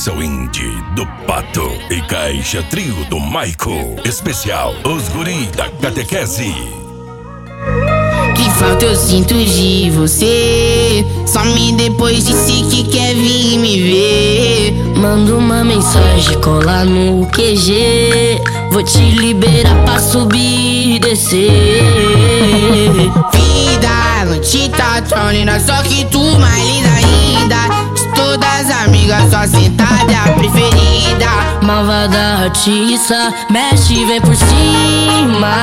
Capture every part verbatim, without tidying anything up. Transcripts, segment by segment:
versão indie do Pato e Caixa Trio do Maico. Especial Os Guri da Catequese. Que falta eu sinto de você. Some depois disse que quer vir me ver. Manda uma mensagem, cola no Q G. Vou te liberar pra subir e descer. Vida, não te tá tão linda, só que tu mais linda ainda. De todas as amigas, só sentada é a preferida. Malvada artista, mexe, vem por cima.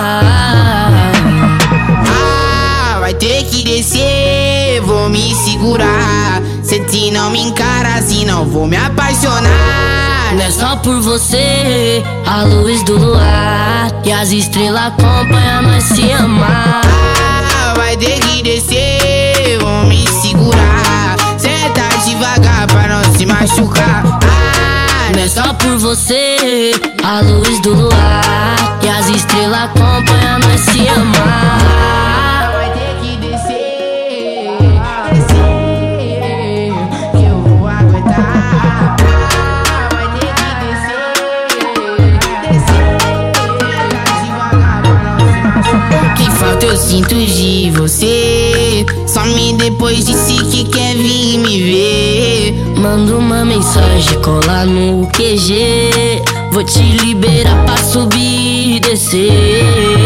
Vai ter que descer, vou me segurar. Se te não me encara assim, não vou me apaixonar. Não é só por você, a luz do luar e as estrelas acompanham nós se amar. Ah, vai ter que descer, vou me segurar. Senta devagar pra não se machucar. Ah, não é só por você, a luz do luar e as estrelas acompanham nós se amar. Eu sinto de você. Some depois disse que quer vir me ver. Manda uma mensagem, cola no Q G. Vou te liberar pra subir e descer.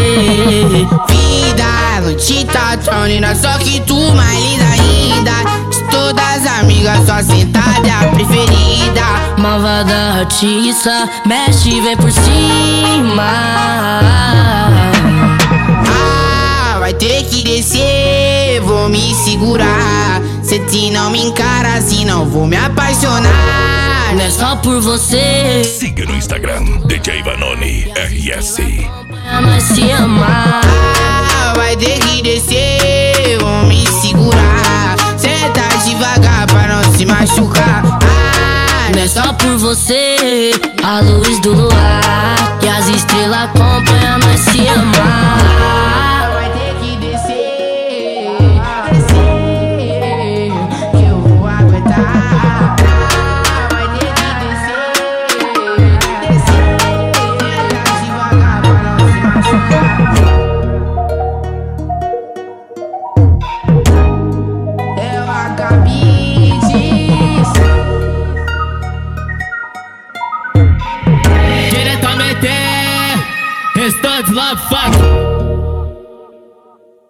Vida, não te tá tão linda, só que tu mais linda ainda. De todas as amigas, só sentada é a preferida. Malvada artista, mexe, vem por cima. Vai ter que descer, vou me segurar. Se te não me encara assim, não vou me apaixonar. Não é só por você. Siga no Instagram, D J Vanoni R S. Nós se amar. Ah, vai ter que descer, vou me segurar. Senta devagar pra não se machucar. Ah, não é só por você, a luz do luar e as estrelas acompanham nós se amar. Diretamente, Restante Love Fuck